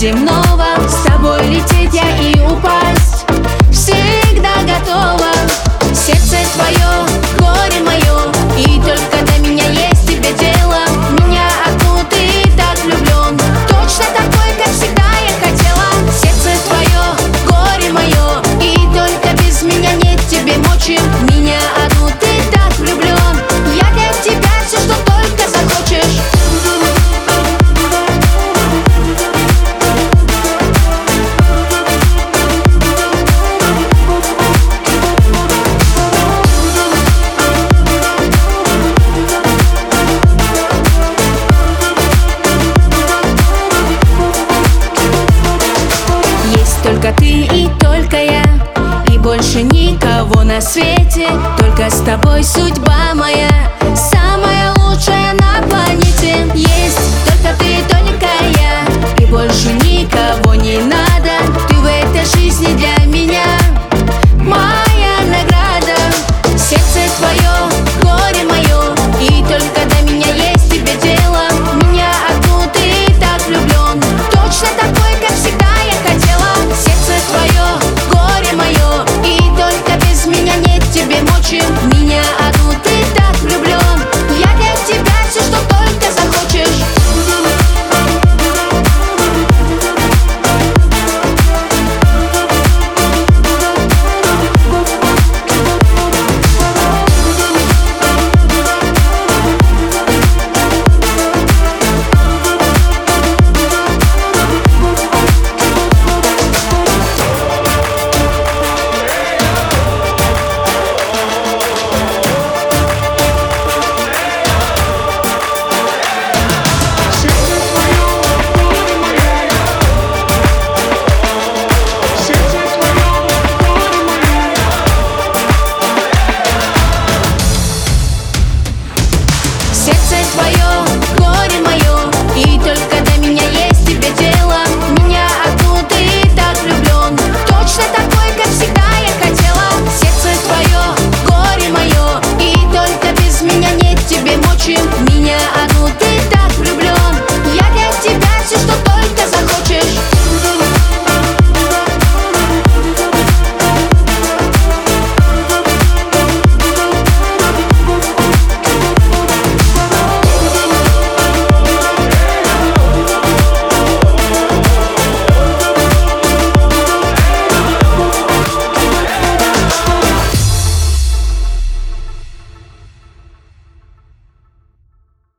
земного. С тобой лететь я и упасть всегда готова. Сердце твое, горе мое, и только до меня есть тебе дело. Меня одну ты так влюблен, точно такой, как всегда я хотела. Сердце твое, горе мое, и только без меня нет тебе мочи. Меня одну ты так влюблен, я для тебя все, что только захочешь. Только ты и только я, и больше никого на свете. Только с тобой судьба моя, самая лучшая на планете. Есть только ты, только я, и больше никого не надо. Ты в этой жизни для меня моя награда. Сердце твое, горе мое, и только до меня есть тебе дело. Меня одну ты так влюблен, точно такой, как всегда я хотела. Сердце твое, горе мое, и только без меня нет тебе мочи. Меня одну ты так влюблен, я для тебя все, что только захочешь. Сердце твое,